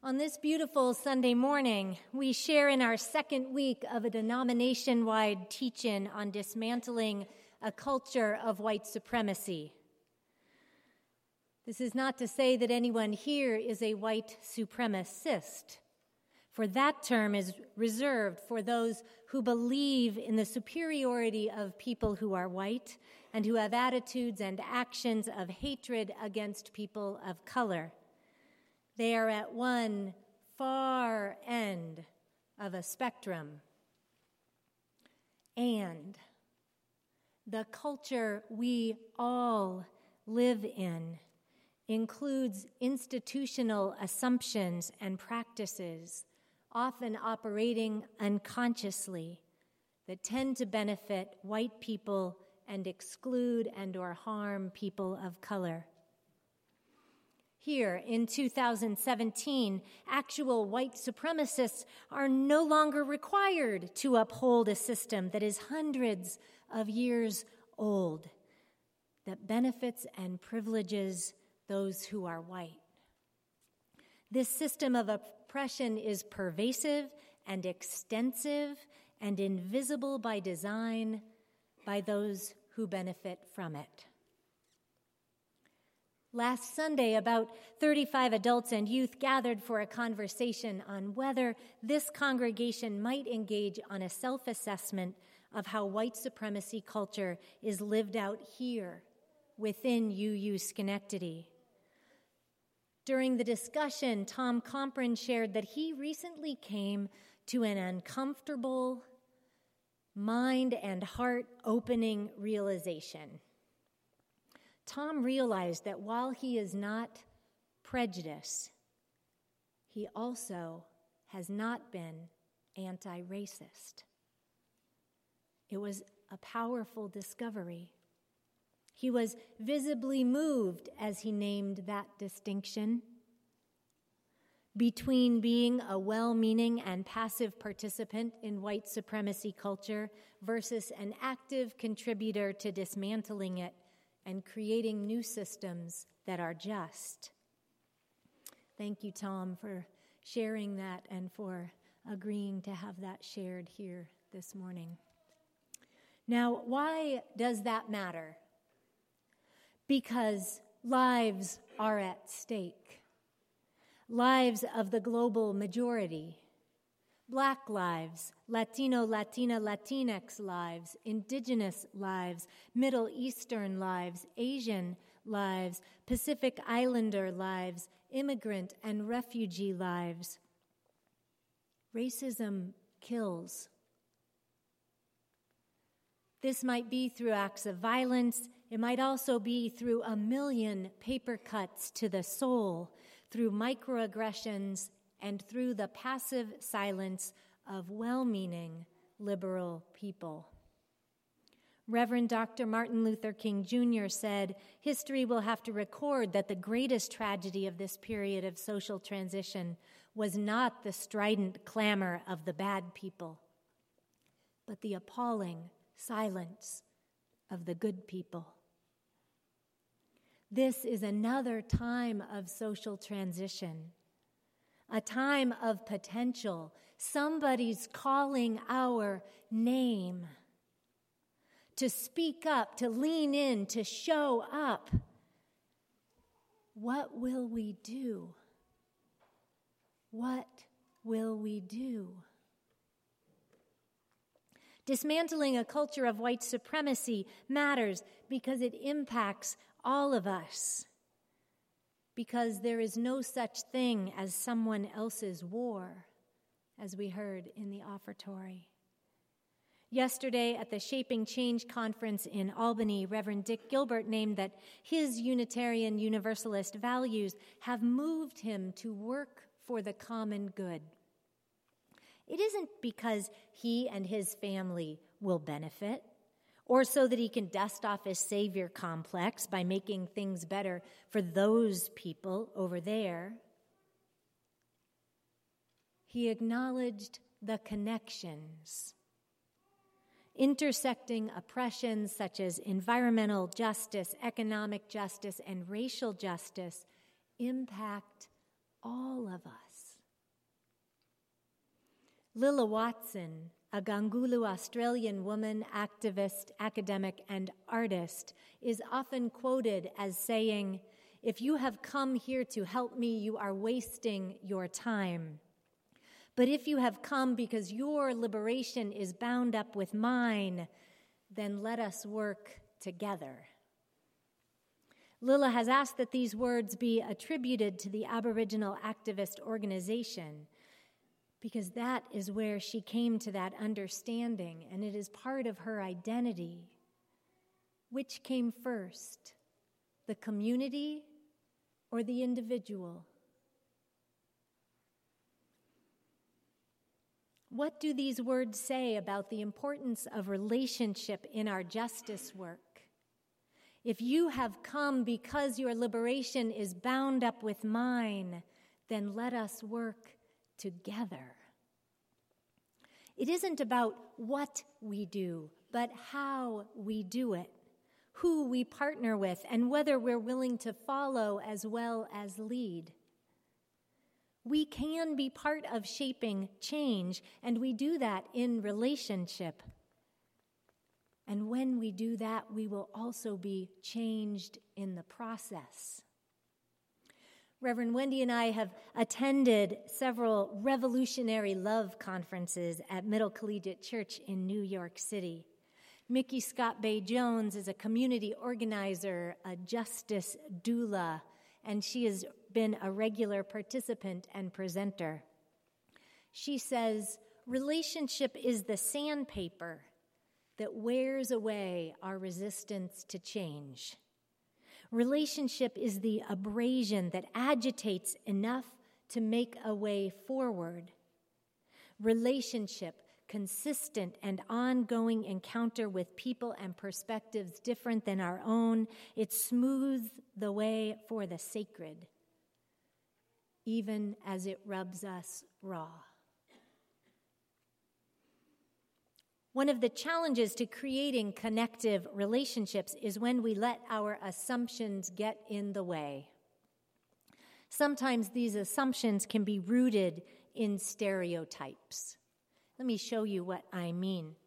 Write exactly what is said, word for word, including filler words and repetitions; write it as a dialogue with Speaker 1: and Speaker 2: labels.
Speaker 1: On this beautiful Sunday morning, we share in our second week of a denomination-wide teach-in on dismantling a culture of white supremacy. This is not to say that anyone here is a white supremacist, for that term is reserved for those who believe in the superiority of people who are white and who have attitudes and actions of hatred against people of color. They are at one far end of a spectrum. And the culture we all live in includes institutional assumptions and practices, often operating unconsciously, that tend to benefit white people and exclude and or harm people of color. Here, in two thousand seventeen, actual white supremacists are no longer required to uphold a system that is hundreds of years old, that benefits and privileges those who are white. This system of oppression is pervasive and extensive and invisible by design by those who benefit from it. Last Sunday, about thirty-five adults and youth gathered for a conversation on whether this congregation might engage on a self-assessment of how white supremacy culture is lived out here within U U Schenectady. During the discussion, Tom Compron shared that he recently came to an uncomfortable, mind and heart-opening realization. Tom realized that while he is not prejudiced, he also has not been anti-racist. It was a powerful discovery. He was visibly moved as he named that distinction between being a well-meaning and passive participant in white supremacy culture versus an active contributor to dismantling it and creating new systems that are just. Thank you, Tom, for sharing that and for agreeing to have that shared here this morning. Now, why does that matter? Because lives are at stake. Lives of the global majority. Black lives, Latino, Latina, Latinx lives, Indigenous lives, Middle Eastern lives, Asian lives, Pacific Islander lives, immigrant and refugee lives. Racism kills. This might be through acts of violence. It might also be through a million paper cuts to the soul, through microaggressions, and through the passive silence of well-meaning liberal people. Reverend Doctor Martin Luther King Junior said, "History will have to record that the greatest tragedy of this period of social transition was not the strident clamor of the bad people, but the appalling silence of the good people." This is another time of social transition, a time of potential. Somebody's calling our name to speak up, to lean in, to show up. What will we do? What will we do? Dismantling a culture of white supremacy matters because it impacts all of us. Because there is no such thing as someone else's war, as we heard in the offertory. Yesterday at the Shaping Change conference in Albany, Reverend Dick Gilbert named that his Unitarian Universalist values have moved him to work for the common good. It isn't because he and his family will benefit, or so that he can dust off his savior complex by making things better for those people over there. He acknowledged the connections, intersecting oppressions such as environmental justice, economic justice, and racial justice impact all of us. Lilla Watson, a Gangulu Australian woman, activist, academic, and artist, is often quoted as saying, "If you have come here to help me, you are wasting your time. But if you have come because your liberation is bound up with mine, then let us work together." Lilla has asked that these words be attributed to the Aboriginal activist organization because that is where she came to that understanding, and it is part of her identity. Which came first, the community or the individual? What do these words say about the importance of relationship in our justice work? If you have come because your liberation is bound up with mine, then let us work together. It isn't about what we do, but how we do it, who we partner with, and whether we're willing to follow as well as lead. We can be part of shaping change, and we do that in relationship. And when we do that, we will also be changed in the process. Reverend Wendy and I have attended several revolutionary love conferences at Middle Collegiate Church in New York City. Mickey Scott Bay Jones is a community organizer, a justice doula, and she has been a regular participant and presenter. She says, relationship is the sandpaper that wears away our resistance to change. Relationship is the abrasion that agitates enough to make a way forward. Relationship, consistent and ongoing encounter with people and perspectives different than our own, it smooths the way for the sacred, even as it rubs us raw. One of the challenges to creating connective relationships is when we let our assumptions get in the way. Sometimes these assumptions can be rooted in stereotypes. Let me show you what I mean.